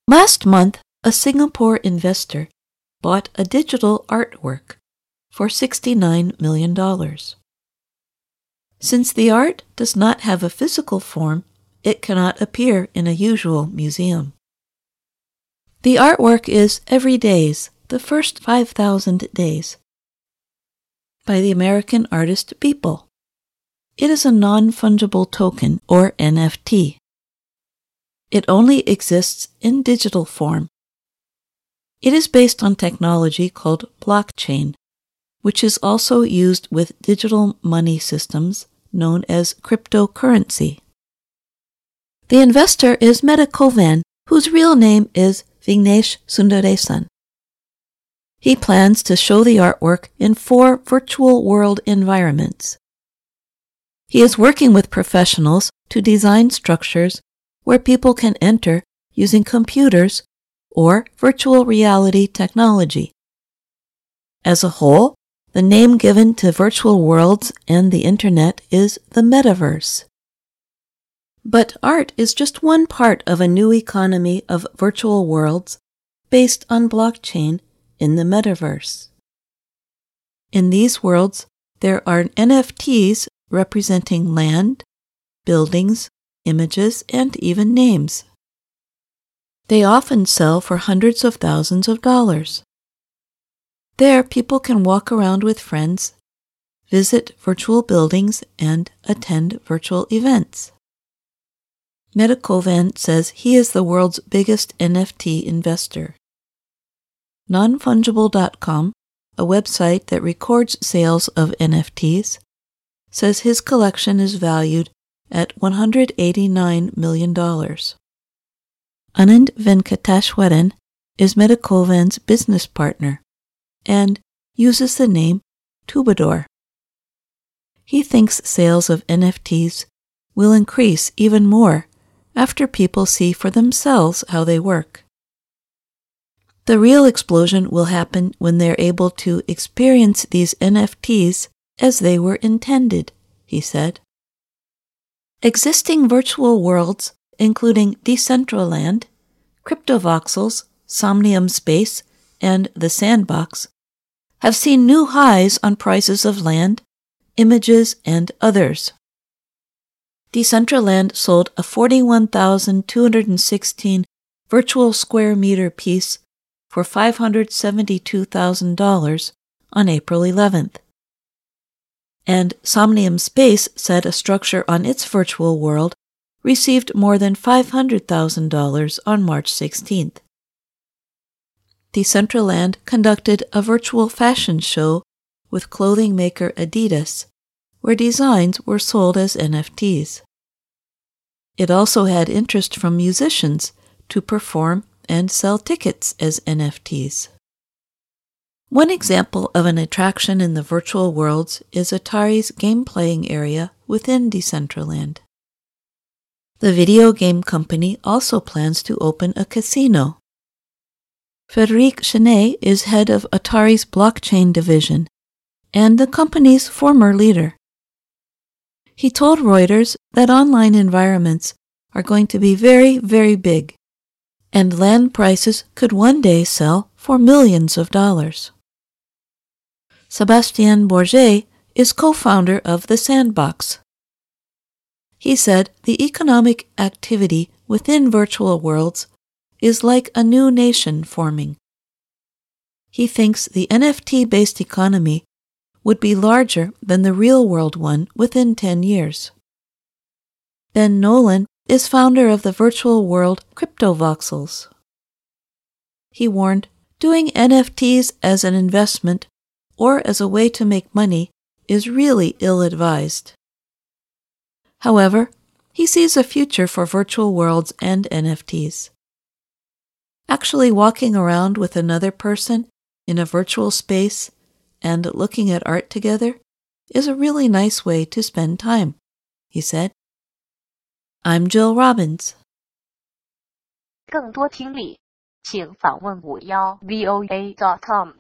Last month, a Singapore investor bought a digital artwork for $69 million. Since the art does not have a physical form, it cannot appear in a usual museum. The artwork is Every Days, the First 5,000 Days, by the American artist Beeple. It is a non-fungible token, or NFT. It only exists in digital form. It is based on technology called blockchain, which is also used with digital money systems known as cryptocurrency. The investor is Metakovan, whose real name is Vignesh Sundaresan. He plans to show the artwork in 4 virtual world environments. He is working with professionals to design structures where people can enter using computers or virtual reality technology. As a whole, the name given to virtual worlds and the Internet is the metaverse. But art is just one part of a new economy of virtual worlds based on blockchain in the metaverse. In these worlds, there are NFTs representing land, buildings, images, and even names. They often sell for hundreds of thousands of dollars. There, people can walk around with friends, visit virtual buildings, and attend virtual events. Metakovan says he is the world's biggest NFT investor. Nonfungible.com, a website that records sales of NFTs, says his collection is valued at $189 million. Anand Venkateshwaran is Metakovan's business partner and uses the name Tubador. He thinks sales of NFTs will increase even more after people see for themselves how they work. The real explosion will happen when they're able to experience these NFTs as they were intended, he said. Existing virtual worlds, including Decentraland, Cryptovoxels, Somnium Space, and The Sandbox, have seen new highs on prices of land, images, and others. Decentraland sold a 41,216 virtual square meter piece for $572,000 on April 11th. And Somnium Space said a structure on its virtual world received more than $500,000 on March 16th. Decentraland conducted a virtual fashion show with clothing maker Adidas, where designs were sold as NFTs. It also had interest from musicians to perform and sell tickets as NFTs. One example of an attraction in the virtual worlds is Atari's game-playing area within Decentraland. The video game company also plans to open a casino. Frédéric Chenet is head of Atari's blockchain division and the company's former leader. He told Reuters that online environments are going to be very, very big, and land prices could one day sell for millions of dollars. Sébastien Bourget is co-founder of The Sandbox. He said the economic activity within virtual worlds is like a new nation forming. He thinks the NFT-based economy would be larger than the real-world one within 10 years. Ben Nolan is founder of the virtual world Cryptovoxels. He warned, doing NFTs as an investment or as a way to make money is really ill-advised. However, he sees a future for virtual worlds and NFTs. Actually walking around with another person in a virtual space and looking at art together is a really nice way to spend time, he said. I'm Jill Robbins. 更多听力，请访问51voa.com。